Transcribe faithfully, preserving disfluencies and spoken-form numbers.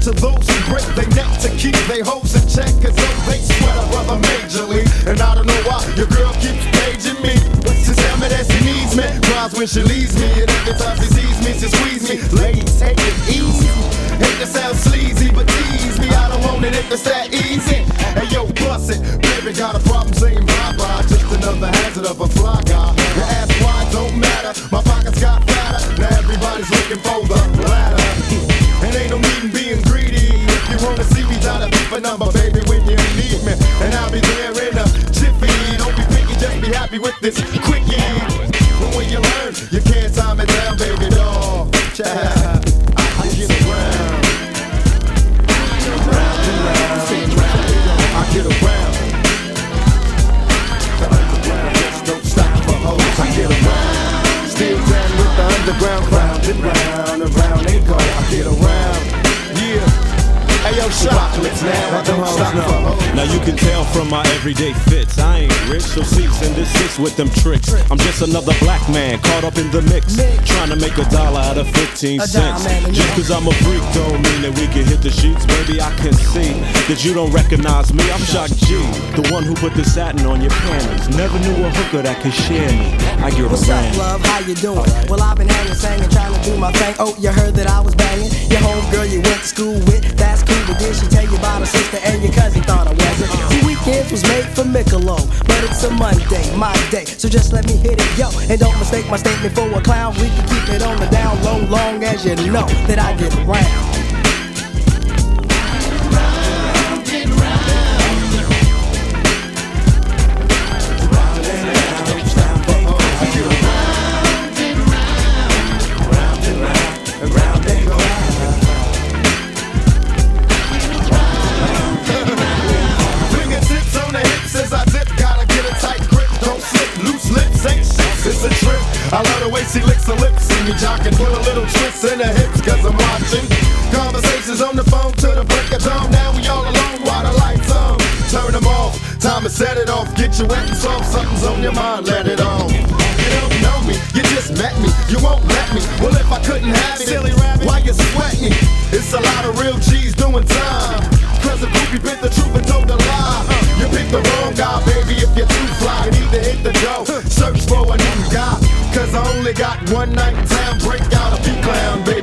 to those who break their neck to keep their hoes in check, cause they sweat a brother majorly. And I don't know why your girl keeps paging me to tell me that she needs me. Cries when she leaves me, and every time she sees me, she squeeze me. Ladies, take it easy. Hate to sound sleazy, but tease me. I don't want it if it's that easy. Hey yo, bust it. Baby got a problem saying bye-bye. Just another hazard of a fly guy. Your ass wide don't matter. My pockets got fatter. Now everybody's looking for the ladder. And ain't no need in being greedy. If you wanna see me, dial a different number, baby, when you need me. And I'll be there in a jiffy. Don't be picky, just be happy with this quickie. But when you learn, you can't time it down, baby doll. Child, I get around. Round and round. I get around. The underground just don't stop for hoes. I get around. Still down with the underground, round and round and round they go. I get around. Yeah. Hey yo, chocolates now, I don't stop for hoes. Now you can tell from my everyday fits, I ain't rich, so cease and desist with them tricks. I'm just another black man caught up in the mix, trying to make a dollar out of fifteen cents. Just cause I'm a freak don't mean that we can hit the sheets. Baby, I can see that you don't recognize me. I'm Shock G, the one who put the satin on your panties. Never knew a hooker that could share me. I get What's around. up, love? How you doing? Right. Well, I've been hanging, singing, trying to do my thing. Oh, you heard that I was banging your homegirl you went to school with. That's cool, but did she tell you about her sister and your cousin? Thought I wasn't. See, weekends was made for Michelob, but it's a Monday, my day. So just let me hit it, yo, and don't mistake my statement for a clown. We can keep it on the down low, long as you know that I get around. It's a trip. I love the way she licks her lips. See me jocking, put a little twist in her hips, cause I'm watching conversations on the phone to the break of dawn. Now we all alone while the lights on. Turn them off, time to set it off. Get you wet and soft, something's on your mind, let it on. You don't know me, you just met me, you won't let me. Well, if I couldn't have it, silly rabbit, why you sweating? It's a lot of real G's doing time, cause the groupie bit the truth and told a lie. You picked the wrong guy, baby, if you're too fly. You need to hit the dough, search for a new guy, cause I only got one night in town. Break out a few clown, baby.